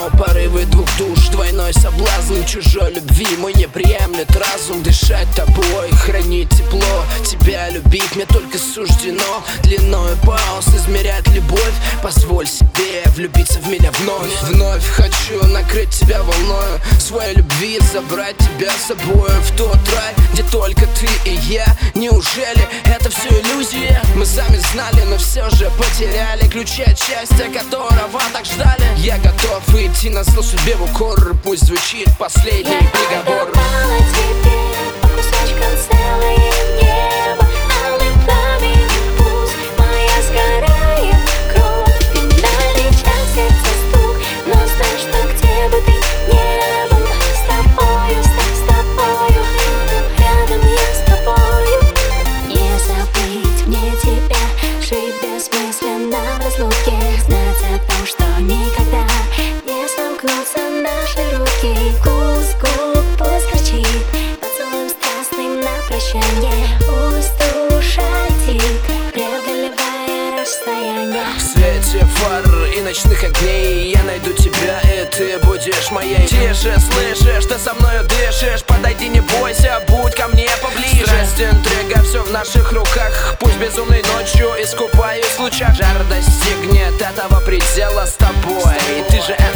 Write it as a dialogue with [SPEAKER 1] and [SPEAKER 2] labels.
[SPEAKER 1] но порывы двух душ, двойной соблазн чужой любви мой не приемлет разум. Дышать тобой, хранить тепло, тебя любить мне только суждено. Длиною пауз измерять любовь, позволь себе влюбиться в меня вновь. Вновь хочу накрыть тебя волною своей любви, забрать тебя с собой в тот рай, где только ты и я. Неужели это все иллюзия? Мы сами знали, но все же потеряли ключи от счастья, которого так ждали. Я готов идти на зло судьбе в укор, пусть звучит последний приговор.
[SPEAKER 2] Я тебе по кусочкам целое небо, алым пламенем пусть моя сгорает кровь. Финальный час, сердце стук, но знай, что где бы ты не был, с тобою, с тобою, рядом я с тобою. Не забыть мне тебя, жить бессмысленно в разлуке, знать о том, что никогда не сомкнутся наши руки. Вкус губ пусть горчит, поцелуем страстным на прощание, пусть душа летит, преодолевая расстояние.
[SPEAKER 1] В свете фар и ночных огней я найду тебя, и ты будешь моей. Тише, слышишь, ты со мною дышишь, подойди, не бойся, будь ко мне поближе. Страсть, интрига, все в наших руках, пусть безумной ночью искупаюсь в лучах. Жар достигнет этого предела с тобой, ты же